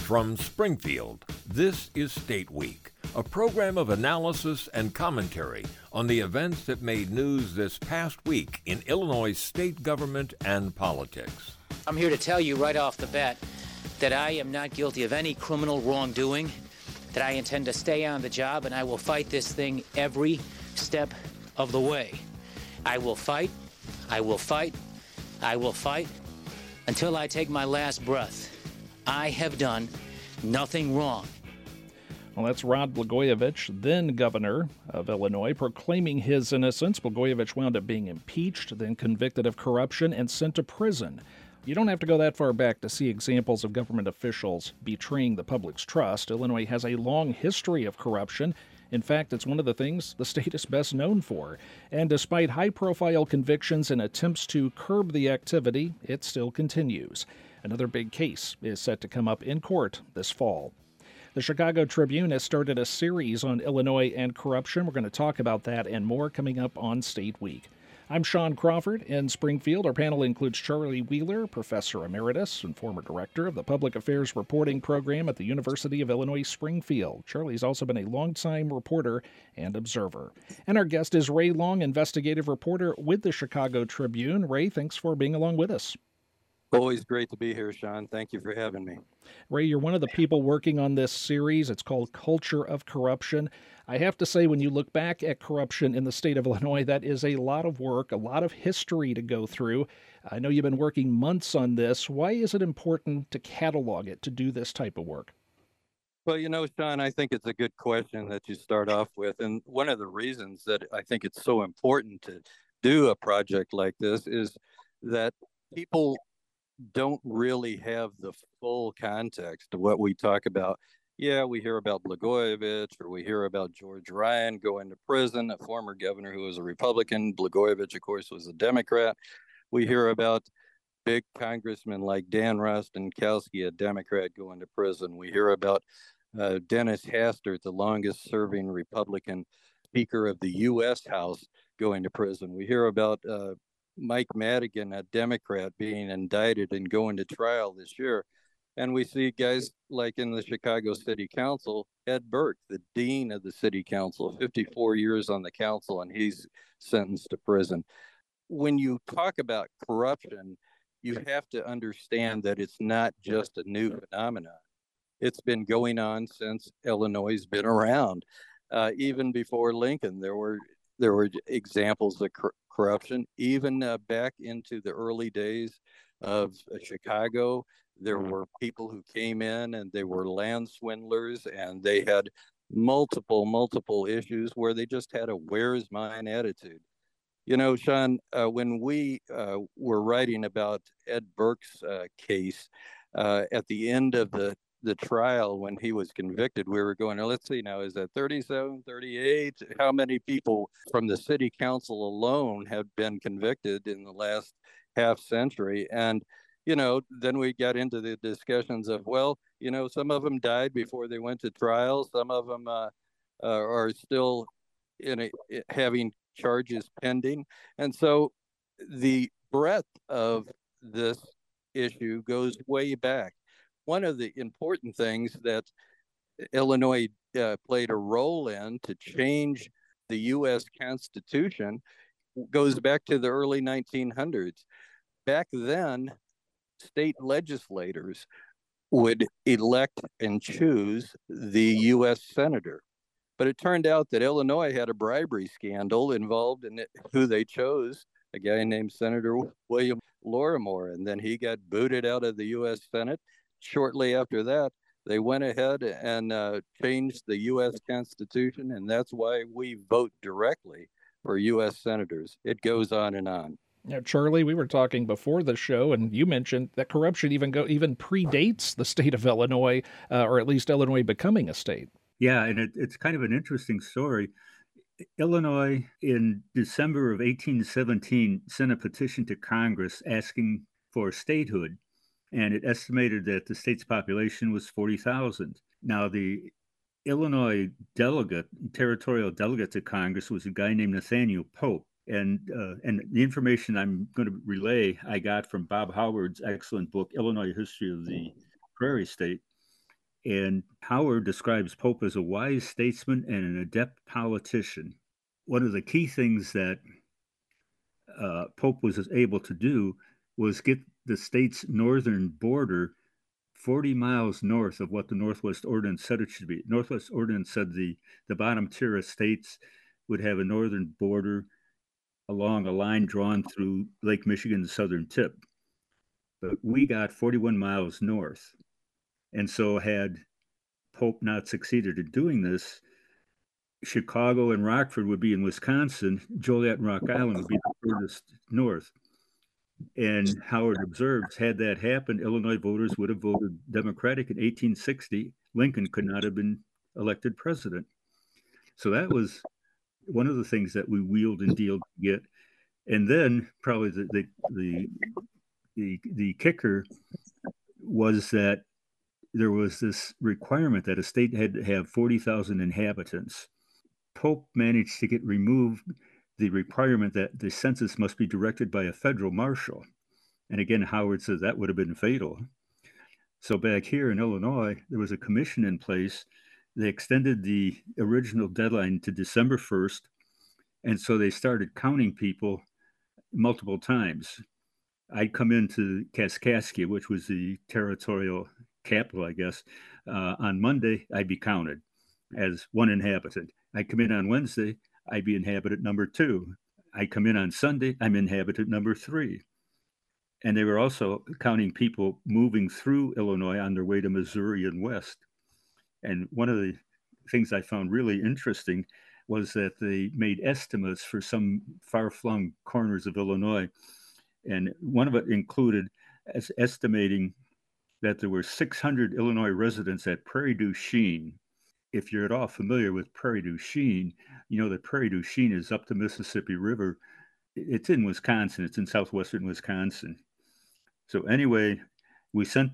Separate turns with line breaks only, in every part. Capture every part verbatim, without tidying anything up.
From Springfield, this is State Week, a program of analysis and commentary on the events that made news this past week in Illinois state government and politics.
I'm here to tell you right off the bat that I am not guilty of any criminal wrongdoing, that I intend to stay on the job, and I will fight this thing every step of the way. I will fight, I will fight, I will fight until I take my last breath. I have done nothing wrong.
Well, that's Rod Blagojevich, then governor of Illinois, proclaiming his innocence. Blagojevich wound up being impeached, then convicted of corruption and sent to prison. You don't have to go that far back to see examples of government officials betraying the public's trust. Illinois has a long history of corruption. In fact, it's one of the things the state is best known for. And despite high-profile convictions and attempts to curb the activity, it still continues. Another big case is set to come up in court this fall. The Chicago Tribune has started a series on Illinois and corruption. We're going to talk about that and more coming up on State Week. I'm Sean Crawford in Springfield. Our panel includes Charlie Wheeler, Professor Emeritus and former Director of the Public Affairs Reporting Program at the University of Illinois Springfield. Charlie's also been a longtime reporter and observer. And our guest is Ray Long, investigative reporter with the Chicago Tribune. Ray, thanks for being along with us.
Always great to be here, Sean. Thank you for having me.
Ray, you're one of the people working on this series. It's called Culture of Corruption. I have to say, when you look back at corruption in the state of Illinois, that is a lot of work, a lot of history to go through. I know you've been working months on this. Why is it important to catalog it, to do this type of work?
Well, you know, Sean, I think it's a good question that you start off with. And one of the reasons that I think it's so important to do a project like this is that people don't really have the full context of what we talk about. Yeah, we hear about Blagojevich, or we hear about George Ryan going to prison, a former governor who was a Republican. Blagojevich, of course, was a Democrat. We hear about big congressmen like Dan Rostenkowski, a Democrat, going to prison. We hear about uh, Dennis Hastert, the longest serving Republican Speaker of the U S House, going to prison. We hear about uh, Mike Madigan, a Democrat, being indicted and going to trial this year. And we see guys like in the Chicago City Council, Ed Burke, the dean of the city council, fifty-four years on the council, and he's sentenced to prison. When you talk about corruption, you have to understand that it's not just a new phenomenon. It's been going on since Illinois has been around. Uh, even before Lincoln, there were there were examples of cor- corruption. Even uh, back into the early days of uh, Chicago, there were people who came in and they were land swindlers, and they had multiple, multiple issues where they just had a where's mine attitude. You know, Sean, uh, when we uh, were writing about Ed Burke's uh, case uh, at the end of the the trial, when he was convicted, we were going, let's see now, is that thirty-seven, thirty-eight? How many people from the city council alone have been convicted in the last half century? And, you know, then we got into the discussions of, well, you know, some of them died before they went to trial. Some of them uh, uh, are still in a, having charges pending. And so the breadth of this issue goes way back. One of the important things that Illinois uh, played a role in to change the U S Constitution goes back to the early nineteen hundreds. Back then, state legislators would elect and choose the U S senator. But it turned out that Illinois had a bribery scandal involved in it, who they chose, a guy named Senator William Lorimore, and then he got booted out of the U S Senate. Shortly after that, they went ahead and uh, changed the U S Constitution, and that's why we vote directly for U S senators. It goes on and on.
Now, Charlie, we were talking before the show, and you mentioned that corruption even go even predates the state of Illinois, uh, or at least Illinois becoming a state.
Yeah, and it, it's kind of an interesting story. Illinois, in December of eighteen seventeen, sent a petition to Congress asking for statehood, and it estimated that the state's population was forty thousand. Now, the Illinois delegate, territorial delegate to Congress, was a guy named Nathaniel Pope. And uh, and the information I'm going to relay I got from Bob Howard's excellent book, Illinois History of the Prairie State. And Howard describes Pope as a wise statesman and an adept politician. One of the key things that uh, Pope was able to do was get the state's northern border forty miles north of what the Northwest Ordinance said it should be. Northwest Ordinance said the, the bottom tier of states would have a northern border along a line drawn through Lake Michigan's southern tip. But we got forty-one miles north. And so had Pope not succeeded in doing this, Chicago and Rockford would be in Wisconsin, Joliet and Rock Island would be the furthest north. And Howard observes, had that happened, Illinois voters would have voted Democratic in eighteen sixty. Lincoln could not have been elected president. So that was one of the things that we wheeled and dealed to get. And then probably the the the the, the kicker was that there was this requirement that a state had to have forty thousand inhabitants. Pope managed to get removed the requirement that the census must be directed by a federal marshal. And again, Howard says that would have been fatal. So back here in Illinois, there was a commission in place. They extended the original deadline to December first. And so they started counting people multiple times. I'd come into Kaskaskia, which was the territorial capital, I guess. Uh, on Monday, I'd be counted as one inhabitant. I'd come in on Wednesday, I'd be inhabitant number two. I come in on Sunday, I'm inhabitant number three. And they were also counting people moving through Illinois on their way to Missouri and west. And one of the things I found really interesting was that they made estimates for some far-flung corners of Illinois. And one of it included as estimating that there were six hundred Illinois residents at Prairie du Chien. If you're at all familiar with Prairie du Chien, you know that Prairie du Chien is up the Mississippi River. It's in Wisconsin. It's in southwestern Wisconsin. So anyway, we sent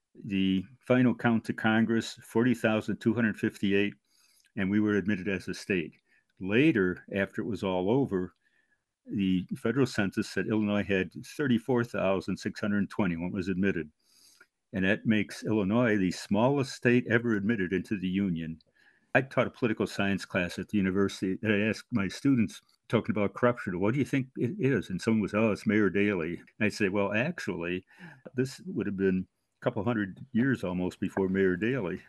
the final count to Congress, forty thousand two hundred fifty-eight, and we were admitted as a state. Later, after it was all over, the federal census said Illinois had thirty-four thousand six hundred twenty when it was admitted. And that makes Illinois the smallest state ever admitted into the Union. I taught a political science class at the university, and I asked my students, talking about corruption, what do you think it is? And someone was, oh, it's Mayor Daley. And I'd say, well, actually, this would have been a couple hundred years almost before Mayor Daley.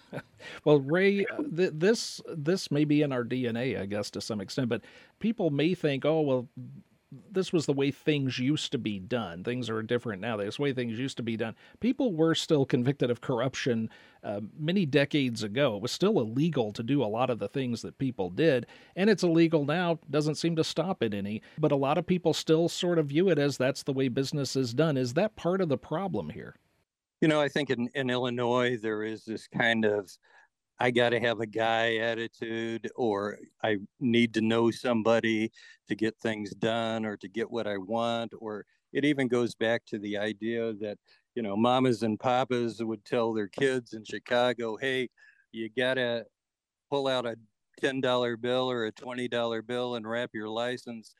Well, Ray, th- this this may be in our D N A, I guess, to some extent, but people may think, oh, well, this was the way things used to be done. Things are different now. This way things used to be done. People were still convicted of corruption uh, many decades ago. It was still illegal to do a lot of the things that people did, and it's illegal now. Doesn't seem to stop it any, but a lot of people still sort of view it as that's the way business is done. Is that part of the problem here?
You know, I think in, in Illinois, there is this kind of I got to have a guy attitude, or I need to know somebody to get things done or to get what I want. Or it even goes back to the idea that, you know, mamas and papas would tell their kids in Chicago, hey, you got to pull out a ten dollar bill or a twenty dollar bill and wrap your license,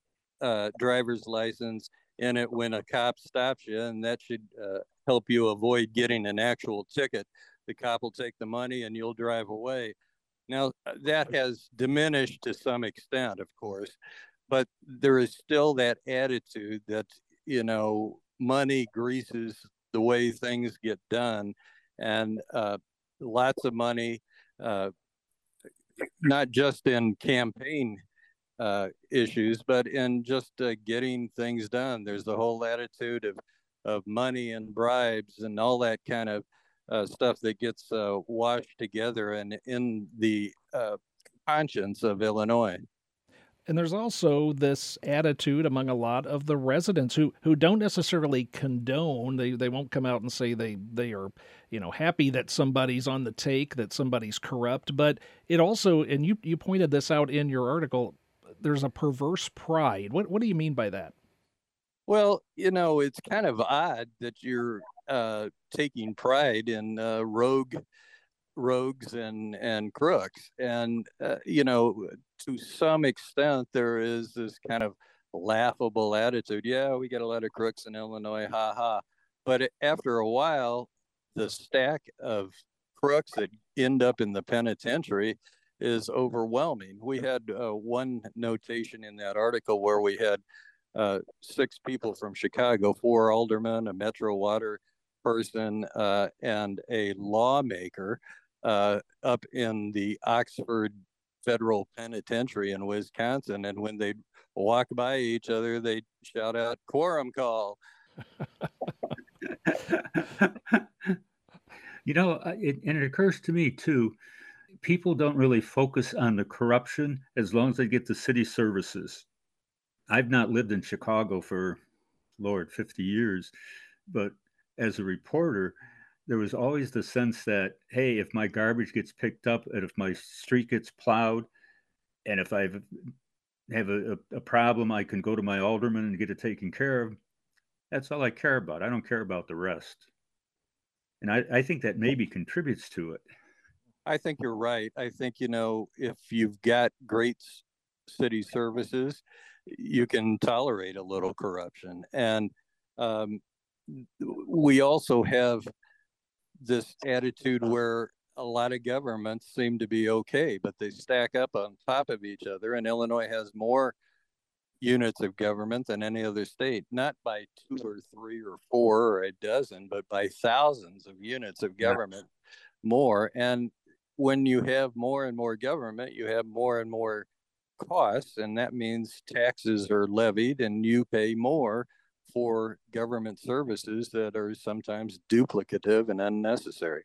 uh, driver's license in it when a cop stops you. And that should uh, help you avoid getting an actual ticket. The cop will take the money and you'll drive away. Now, that has diminished to some extent, of course, but there is still that attitude that, you know, money greases the way things get done. And uh, lots of money, uh, not just in campaign uh, issues, but in just uh, getting things done. There's the whole attitude of, of money and bribes and all that kind of Uh, stuff that gets uh, washed together and in the uh, conscience of Illinois.
And there's also this attitude among a lot of the residents who, who don't necessarily condone. They they won't come out and say they, they are, you know, happy that somebody's on the take, that somebody's corrupt. But it also, and you, you pointed this out in your article, there's a perverse pride. What what do you mean by that?
Well, you know, it's kind of odd that you're uh, taking pride in uh, rogue rogues and, and crooks. And, uh, you know, to some extent, there is this kind of laughable attitude. Yeah, we get a lot of crooks in Illinois, ha ha. But after a while, the stack of crooks that end up in the penitentiary is overwhelming. We had uh, one notation in that article where we had uh, six people from Chicago, four aldermen, a Metro Water person, uh, and a lawmaker uh, up in the Oxford Federal Penitentiary in Wisconsin. And when they walk by each other, they shout out, "Quorum call."
You know, it, and it occurs to me too, people don't really focus on the corruption as long as they get the city services. I've not lived in Chicago for, Lord, fifty years, but as a reporter, there was always the sense that, hey, if my garbage gets picked up and if my street gets plowed, and if I have a, a problem, I can go to my alderman and get it taken care of. That's all I care about. I don't care about the rest. And I, I think that maybe contributes to it.
I think you're right. I think, you know, if you've got great city services, you can tolerate a little corruption. And um, we also have this attitude where a lot of governments seem to be okay, but they stack up on top of each other. And Illinois has more units of government than any other state, not by two or three or four or a dozen, but by thousands of units of government more. And when you have more and more government, you have more and more costs, and that means taxes are levied and you pay more for government services that are sometimes duplicative and unnecessary.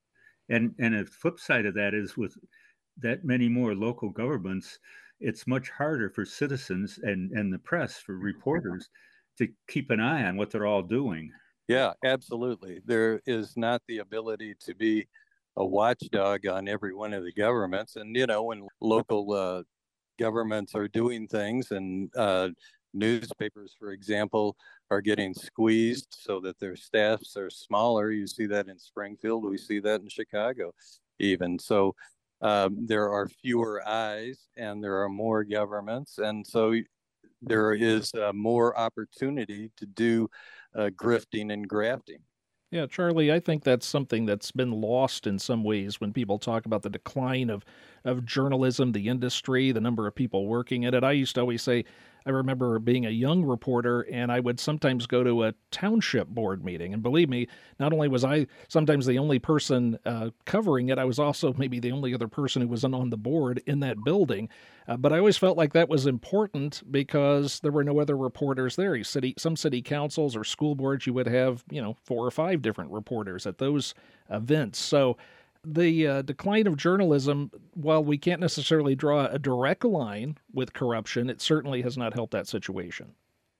And and a flip side of that is, with that many more local governments, it's much harder for citizens and, and the press, for reporters, to keep an eye on what they're all doing.
Yeah, absolutely. There is not the ability to be a watchdog on every one of the governments. And, you know, when local uh, governments are doing things and uh, newspapers, for example, are getting squeezed so that their staffs are smaller. You see that in Springfield. We see that in Chicago even. So um, there are fewer eyes and there are more governments. And so there is uh, more opportunity to do uh, grifting and grafting.
Yeah, Charlie, I think that's something that's been lost in some ways when people talk about the decline of, of journalism, the industry, the number of people working in it. I used to always say, I remember being a young reporter, and I would sometimes go to a township board meeting. And believe me, not only was I sometimes the only person uh, covering it, I was also maybe the only other person who wasn't on the board in that building. Uh, but I always felt like that was important because there were no other reporters there. You city, some city councils or school boards, you would have, you know, four or five different reporters at those events. So the uh, decline of journalism, while we can't necessarily draw a direct line with corruption, it certainly has not helped that situation.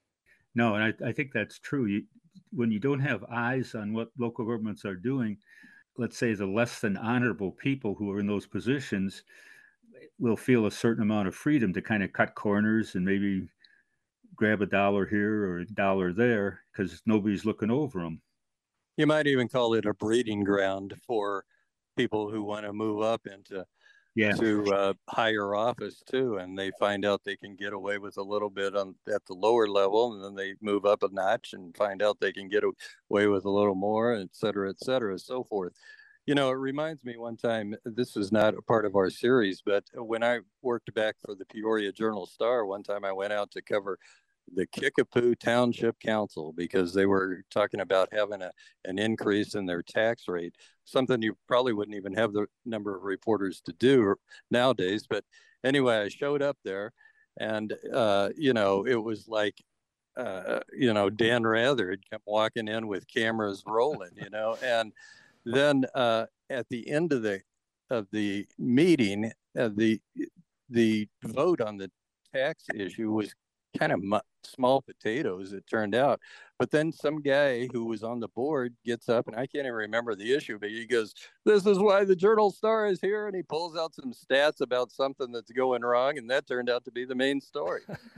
No, and I, I think that's true. You, when you don't have eyes on what local governments are doing, let's say the less than honorable people who are in those positions will feel a certain amount of freedom to kind of cut corners and maybe grab a dollar here or a dollar there because nobody's looking over them.
You might even call it a breeding ground for people who want to move up into yeah. to uh, higher office too, and they find out they can get away with a little bit on at the lower level, and then they move up a notch and find out they can get away with a little more, et cetera, et cetera, so forth. You know, it reminds me one time, this is not a part of our series, but when I worked back for the Peoria Journal-Star, one time I went out to cover the Kickapoo Township Council because they were talking about having a, an increase in their tax rate, something you probably wouldn't even have the number of reporters to do nowadays. But anyway, I showed up there and, uh, you know, it was like, uh, you know, Dan Rather had come walking in with cameras rolling, you know, and then uh, at the end of the of the meeting, uh, the the vote on the tax issue was kind of mu- small potatoes, it turned out. But then some guy who was on the board gets up, and I can't even remember the issue, but he goes, "This is why the Journal-Star is here," and he pulls out some stats about something that's going wrong, and that turned out to be the main story.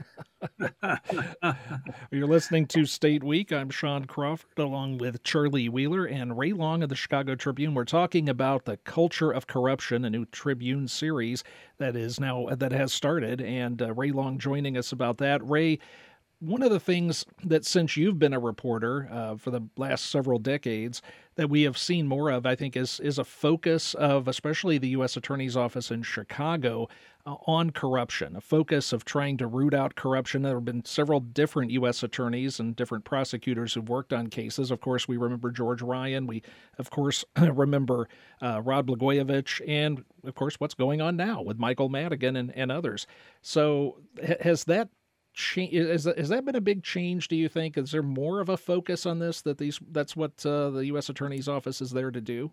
You're listening to State Week. I'm Sean Crawford, along with Charlie Wheeler and Ray Long of the Chicago Tribune. We're talking about the culture of corruption, a new Tribune series that is now that has started, and uh, Ray Long joining us about that. Ray, One of the things that since you've been a reporter uh, for the last several decades that we have seen more of, I think, is is a focus of especially the U S Attorney's Office in Chicago uh, on corruption, a focus of trying to root out corruption. There have been several different U S attorneys and different prosecutors who've worked on cases. Of course, we remember George Ryan. We, of course, remember uh, Rod Blagojevich, and, of course, what's going on now with Michael Madigan and, and others. So has that Change, is that, has that been a big change, do you think? Is there more of a focus on this, that these that's what uh, the U S Attorney's Office is there to do?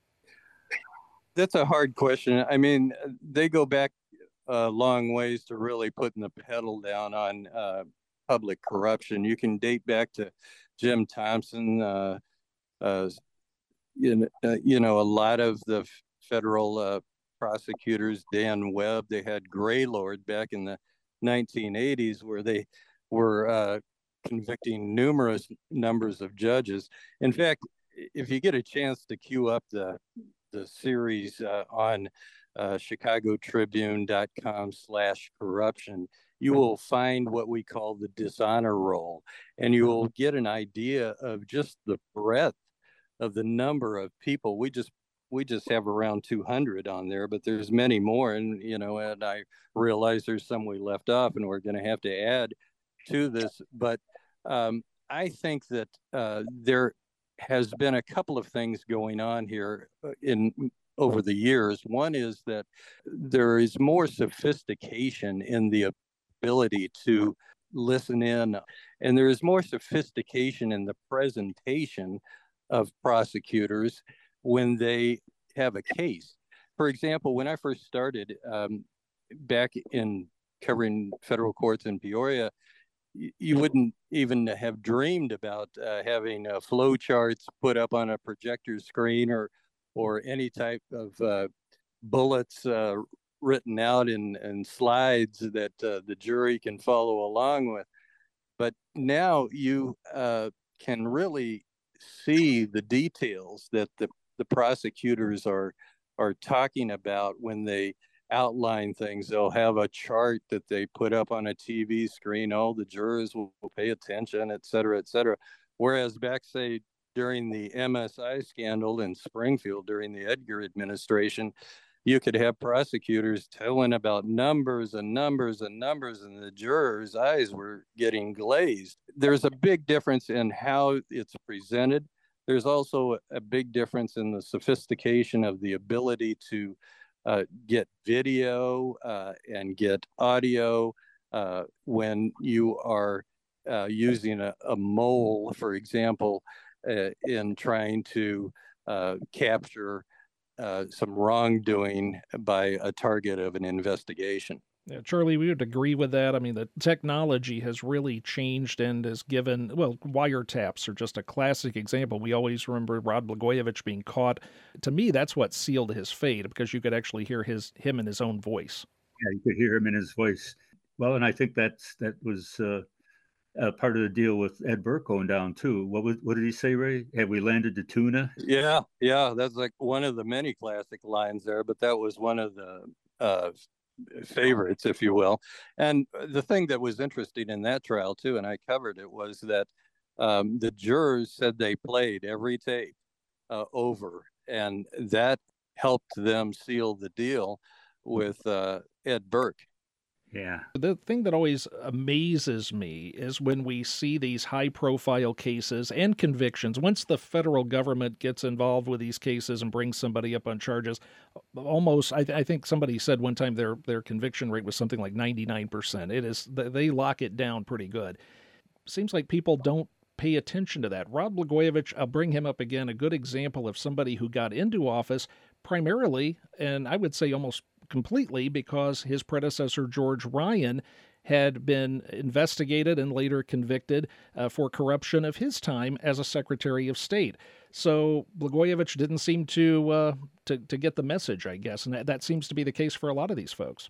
That's a hard question. I mean, they go back a long ways to really putting the pedal down on uh, public corruption. You can date back to Jim Thompson, uh, uh, you, know, uh, you know, a lot of the federal uh, prosecutors, Dan Webb, they had Graylord back in the nineteen eighties, where they were uh, convicting numerous numbers of judges. In fact, if you get a chance to queue up the the series uh, on uh, chicago tribune dot com slash corruption, you will find what we call the dishonor roll, and you will get an idea of just the breadth of the number of people. We just we just have around two hundred on there, but there's many more. And, you know, and I realize there's some we left off and we're going to have to add to this. But um, I think that uh, there has been a couple of things going on here in over the years. One is that there is more sophistication in the ability to listen in, and there is more sophistication in the presentation of prosecutors when they have a case. For example, when I first started um, back in covering federal courts in Peoria, you, you wouldn't even have dreamed about uh, having uh, flow charts put up on a projector screen, or or any type of uh, bullets uh, written out in, in slides that uh, the jury can follow along with. But now you uh, can really see the details that the the prosecutors are are talking about when they outline things. They'll have a chart that they put up on a T V screen. All the jurors will, will pay attention, et cetera, et cetera. Whereas back, say, during the M S I scandal in Springfield, during the Edgar administration, you could have prosecutors telling about numbers and numbers and numbers, and the jurors' eyes were getting glazed. There's a big difference in how it's presented. There's also a big difference in the sophistication of the ability to uh, get video uh, and get audio uh, when you are uh, using a, a mole, for example, uh, in trying to uh, capture uh, some wrongdoing by a target of an investigation.
Yeah, Charlie, we would agree with that. I mean, the technology has really changed and has given, well, wiretaps are just a classic example. We always remember Rod Blagojevich being caught. To me, that's what sealed his fate, because you could actually hear his him in his own voice.
Yeah, you could hear him in his voice. Well, and I think that's that was uh, uh, part of the deal with Ed Burke going down too. What was what did he say, Ray? Have we landed the tuna?
Yeah, yeah, that's like one of the many classic lines there, but that was one of the uh, favorites, if you will. And the thing that was interesting in that trial too, and I covered it, was that um, the jurors said they played every tape uh, over, and that helped them seal the deal with uh, Ed Burke.
Yeah.
The thing that always amazes me is when we see these high-profile cases and convictions. Once the federal government gets involved with these cases and brings somebody up on charges, almost, I, th- I think somebody said one time their their conviction rate was something like ninety-nine percent. It is, they lock it down pretty good. Seems like people don't pay attention to that. Rod Blagojevich, I'll bring him up again, a good example of somebody who got into office primarily, and I would say almost completely, because his predecessor, George Ryan, had been investigated and later convicted uh, for corruption of his time as a Secretary of State. So Blagojevich didn't seem to, uh, to to get the message, I guess, and that, that seems to be the case for a lot of these folks.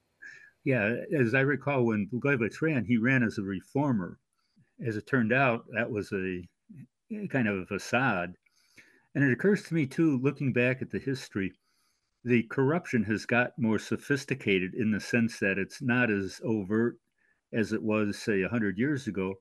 Yeah, as I recall, when Blagojevich ran, he ran as a reformer. As it turned out, that was a kind of a facade. And it occurs to me, too, looking back at the history, the corruption has got more sophisticated in the sense that it's not as overt as it was, say, one hundred years ago,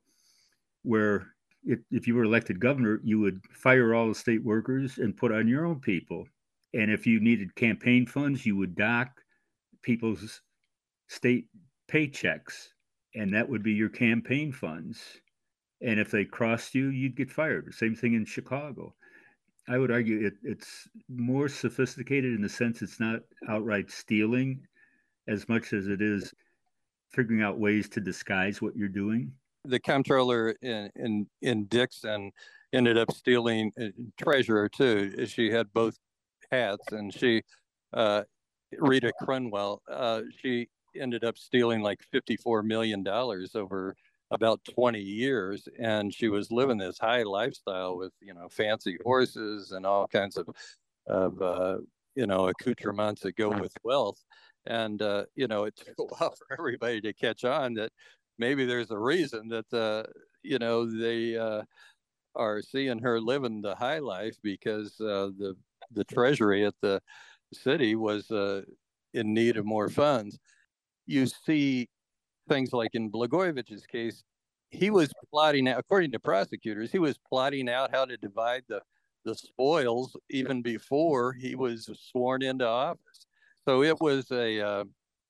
where if, if you were elected governor, you would fire all the state workers and put on your own people. And if you needed campaign funds, you would dock people's state paychecks, and that would be your campaign funds. And if they crossed you, you'd get fired. Same thing in Chicago. I would argue it, it's more sophisticated in the sense it's not outright stealing as much as it is figuring out ways to disguise what you're doing.
The comptroller in, in, in Dixon ended up stealing, uh, treasurer too. She had both hats, and she, uh, Rita Crunwell, uh, she ended up stealing like fifty-four million dollars over about twenty years, and she was living this high lifestyle with, you know, fancy horses and all kinds of, of uh, you know, accoutrements that go with wealth. And, uh, you know, it took a while for everybody to catch on that maybe there's a reason that, uh, you know, they uh, are seeing her living the high life, because uh, the, the treasury at the city was uh, in need of more funds. You see things like in Blagojevich's case, he was plotting out, according to prosecutors, he was plotting out how to divide the, the spoils even before he was sworn into office. So it was a, uh,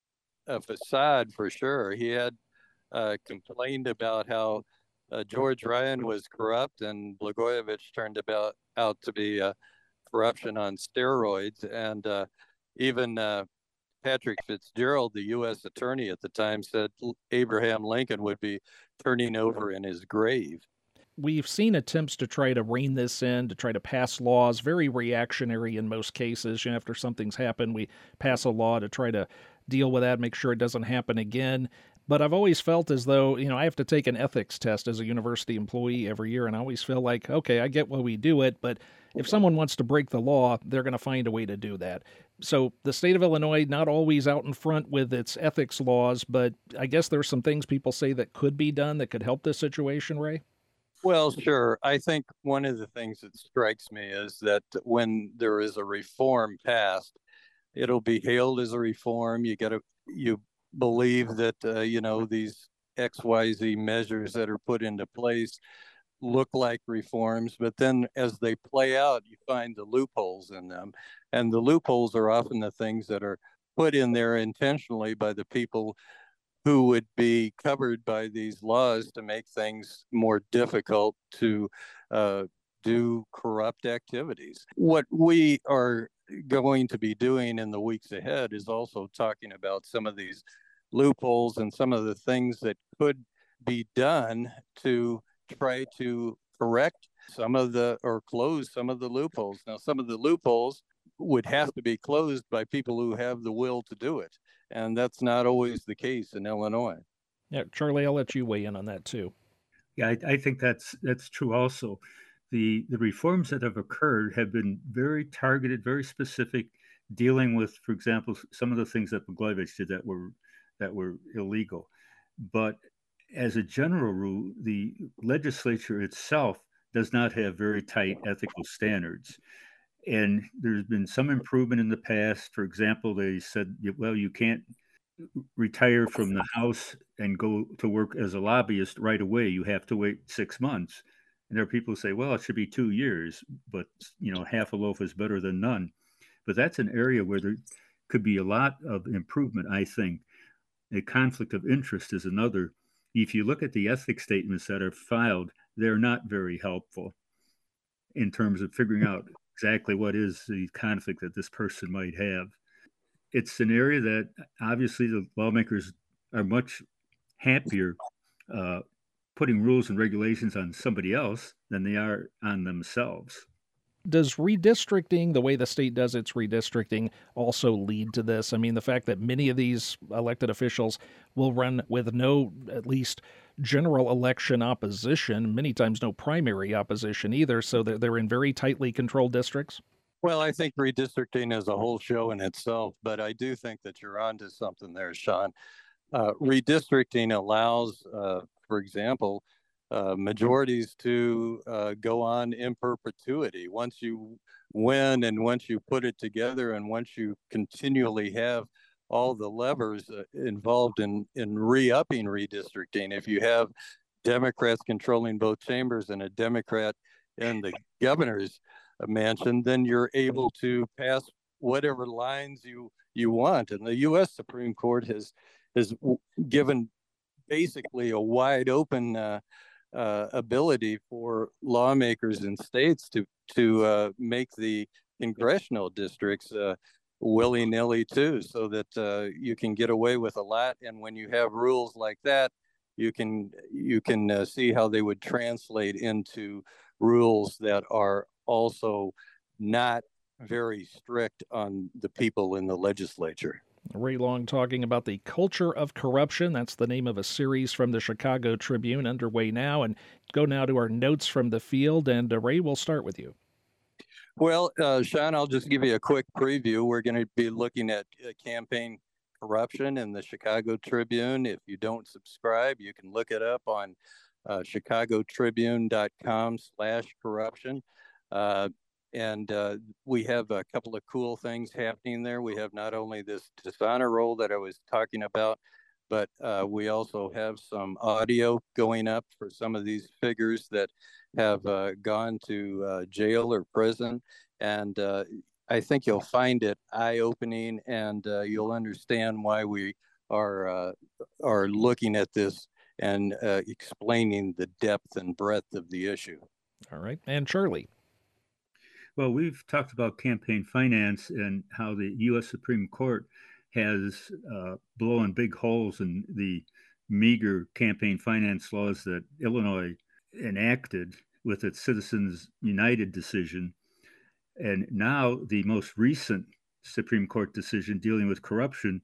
a facade for sure. He had uh, complained about how uh, George Ryan was corrupt, and Blagojevich turned about out to be uh, corruption on steroids. And uh, even uh, Patrick Fitzgerald, the U S attorney at the time, said Abraham Lincoln would be turning over in his grave.
We've seen attempts to try to rein this in, to try to pass laws, very reactionary in most cases. You know, after something's happened, we pass a law to try to deal with that, make sure it doesn't happen again. But I've always felt as though, you know, I have to take an ethics test as a university employee every year, and I always feel like, okay, I get why we do it, but if someone wants to break the law, they're going to find a way to do that. So the state of Illinois, not always out in front with its ethics laws, but I guess there's some things people say that could be done that could help this situation, Ray?
Well, sure. I think one of the things that strikes me is that when there is a reform passed, it'll be hailed as a reform. You got to, you believe that, uh, you know, these X Y Z measures that are put into place look like reforms, but then as they play out, you find the loopholes in them. And the loopholes are often the things that are put in there intentionally by the people who would be covered by these laws to make things more difficult to uh, do corrupt activities. What we are going to be doing in the weeks ahead is also talking about some of these loopholes and some of the things that could be done to try to correct some of the, or close some of the loopholes. Now, some of the loopholes would have to be closed by people who have the will to do it. And that's not always the case in Illinois.
Yeah, Charlie, I'll let you weigh in on that too.
Yeah, I, I think that's that's true also. The the reforms that have occurred have been very targeted, very specific, dealing with, for example, some of the things that Blagojevich did that were that were illegal. But as a general rule, the legislature itself does not have very tight ethical standards. And there's been some improvement in the past. For example, they said, well, you can't retire from the House and go to work as a lobbyist right away. You have to wait six months. And there are people who say, well, it should be two years, but, you know, half a loaf is better than none. But that's an area where there could be a lot of improvement, I think. A conflict of interest is another. If you look at the ethics statements that are filed, they're not very helpful in terms of figuring out exactly what is the conflict that this person might have. It's an area that obviously the lawmakers are much happier uh, putting rules and regulations on somebody else than they are on themselves.
Does redistricting, the way the state does its redistricting, also lead to this? I mean, the fact that many of these elected officials will run with no, at least, general election opposition, many times no primary opposition either, so that they're in very tightly controlled districts?
Well, I think redistricting is a whole show in itself, but I do think that you're onto something there, Sean. Uh, redistricting allows, uh, for example, Uh, majorities to uh, go on in perpetuity. Once you win and once you put it together and once you continually have all the levers uh, involved in, in re-upping redistricting. If you have Democrats controlling both chambers and a Democrat in the governor's mansion, then you're able to pass whatever lines you, you want. And the U S Supreme Court has, has given basically a wide open uh, uh, ability for lawmakers in states to, to uh, make the congressional districts uh, willy-nilly too, so that uh, you can get away with a lot. And when you have rules like that, you can you can uh, see how they would translate into rules that are also not very strict on the people in the legislature.
Ray Long talking about the culture of corruption. That's the name of a series from the Chicago Tribune underway now. And go now to our notes from the field. And uh, Ray, we'll start with you.
Well, uh, Sean, I'll just give you a quick preview. We're going to be looking at uh, campaign corruption in the Chicago Tribune. If you don't subscribe, you can look it up on uh, chicago tribune dot com slash corruption. Uh, and uh, we have a couple of cool things happening there. We have not only this dishonor roll that I was talking about, but uh, we also have some audio going up for some of these figures that have uh, gone to uh, jail or prison. And uh, I think you'll find it eye-opening, and uh, you'll understand why we are uh, are looking at this and uh, explaining the depth and breadth of the issue.
All right. And Charlie.
Well, we've talked about campaign finance and how the U S Supreme Court has uh, blown big holes in the meager campaign finance laws that Illinois enacted with its Citizens United decision. And now the most recent Supreme Court decision dealing with corruption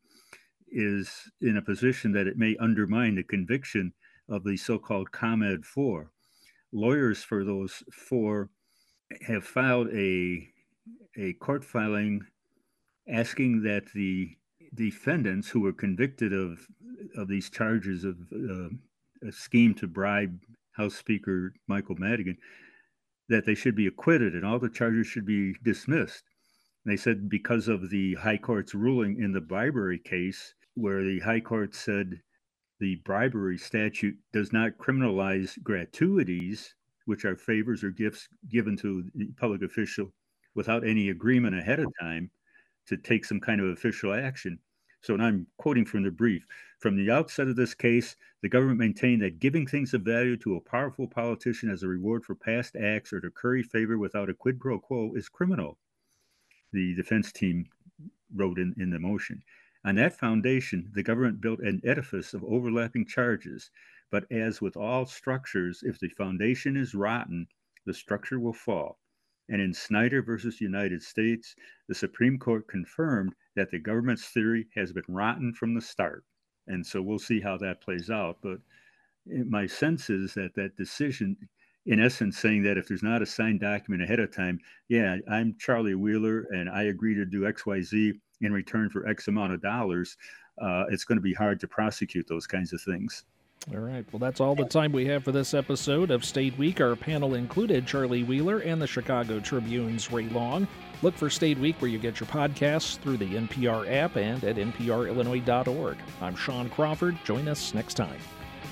is in a position that it may undermine the conviction of the so-called ComEd four. Lawyers for those four have filed a, a court filing asking that the defendants who were convicted of, of these charges of uh, a scheme to bribe House Speaker Michael Madigan, that they should be acquitted and all the charges should be dismissed. And they said because of the High Court's ruling in the bribery case, where the High Court said the bribery statute does not criminalize gratuities, which are favors or gifts given to the public official without any agreement ahead of time to take some kind of official action. So, and I'm quoting from the brief, from the outset of this case, the government maintained that giving things of value to a powerful politician as a reward for past acts or to curry favor without a quid pro quo is criminal, the defense team wrote in, in the motion. On that foundation, the government built an edifice of overlapping charges. But as with all structures, if the foundation is rotten, the structure will fall. And in Snyder versus United States, the Supreme Court confirmed that the government's theory has been rotten from the start. And so we'll see how that plays out. But my sense is that that decision, in essence, saying that if there's not a signed document ahead of time, yeah, I'm Charlie Wheeler and I agree to do X Y Z in return for X amount of dollars, uh, it's going to be hard to prosecute those kinds of things.
All right. Well, that's all the time we have for this episode of State Week. Our panel included Charlie Wheeler and the Chicago Tribune's Ray Long. Look for State Week where you get your podcasts through the N P R app and at N P R Illinois dot org. I'm Sean Crawford. Join us next time.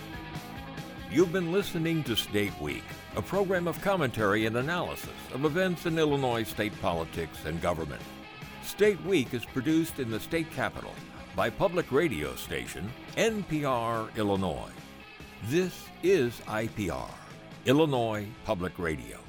You've been listening to State Week, a program of commentary and analysis of events in Illinois state politics and government. State Week is produced in the state capital by public radio station N P R Illinois. This is I P R, Illinois Public Radio.